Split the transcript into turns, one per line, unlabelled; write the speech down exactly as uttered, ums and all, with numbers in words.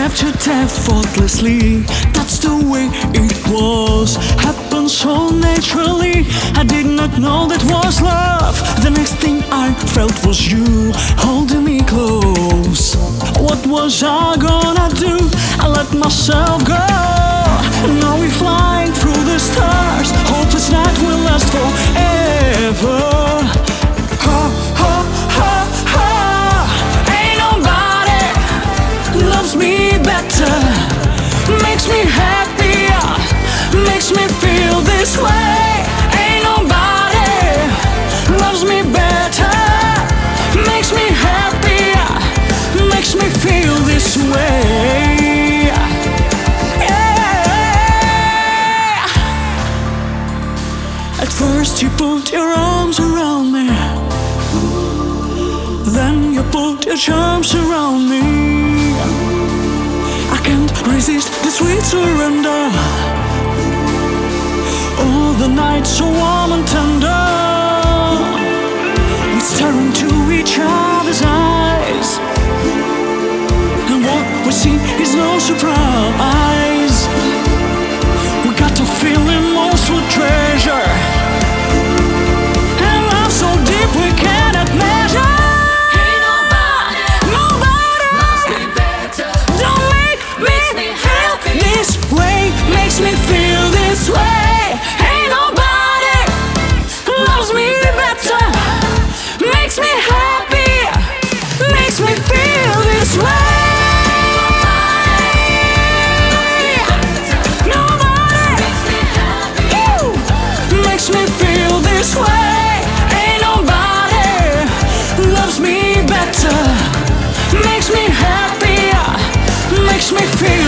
to effortlessly. That's the way it was. Happened so naturally. I did not know that was love. The next thing I felt was you holding me close. What was I gonna do? I let myself go. Now we're flying through the stars. Hope this night will last forever. Ha, ha, ha, ha. Ain't nobody loves me better. Makes me happier. Makes me feel this way. Ain't nobody loves me better. Makes me happier. Makes me feel this way. At first you put your arms around me, then you put your charms around me. I can't resist the sweet surrender. All the nights so warm and tender. We stare into each other's eyes, and what we see is no surprise. We got to feel the most with treasure. We cannot measure.
Ain't nobody,
nobody
loves me better.
Don't make me,
Makes me
feel
happy.
this way. Makes me feel this way. Ain't nobody loves me better. Makes me happy. Makes me feel this way. Nobody
Makes me happy.
Ew. Makes me feel this way. Loves me better, makes me happier, makes me feel